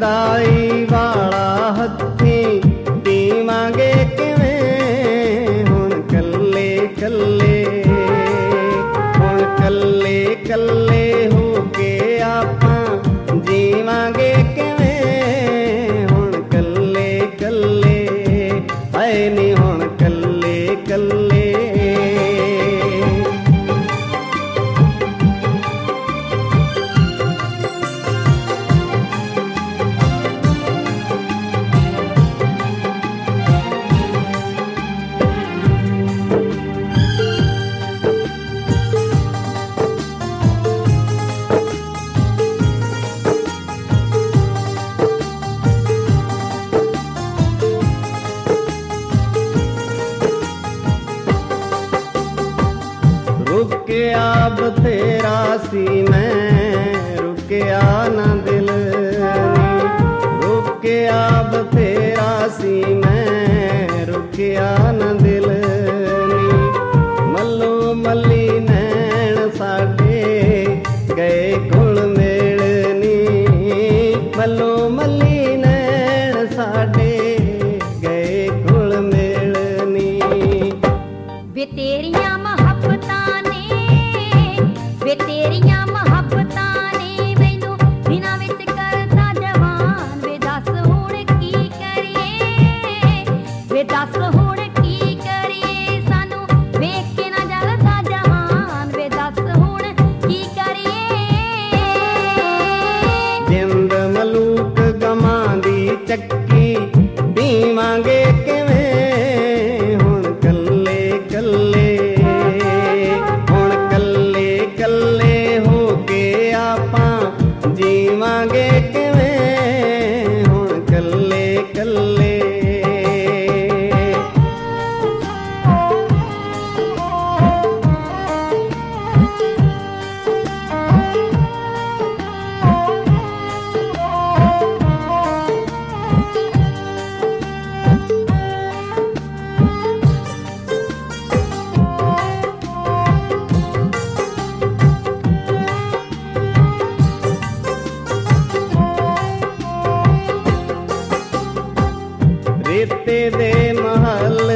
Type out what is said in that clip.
दाई वाला हत्थी पीवांगे किवें हुण कल्ले कल्ले, हुण कल्ले कल्ले हो के आपां जीवांगे किवें हुण कल्ले कल्ले, हाय नी हुण कल्ले कल्ले। रुकिया बथेरा सी मैं रुकिया ना दिल नी, रुकिया बथेरा सी मैं रुकिया ना दिल नी। मल्लो मल्ली नैन साडे गए घुल मिलनी, मल्लो मल्ली नैन साडे गए घुल मिलनी। वे तेरियां मोहब्बतां वे तेरियां मोहब्बतां ने मैनू दिनां विच करता जवान। वे दस हुण की करिए, वे दस हुण की करिए, सानू वेख के ना जलदा जहान। वे दस हुण की करिए। जिंद मलूक गमां दी चक्की पीवांगे किवें हुण कल्ले कल्ले, हुण कल्ले कल्ले हो के आपां जीवांगे किवें हुण कल्ले कल्ले। रेते दे महल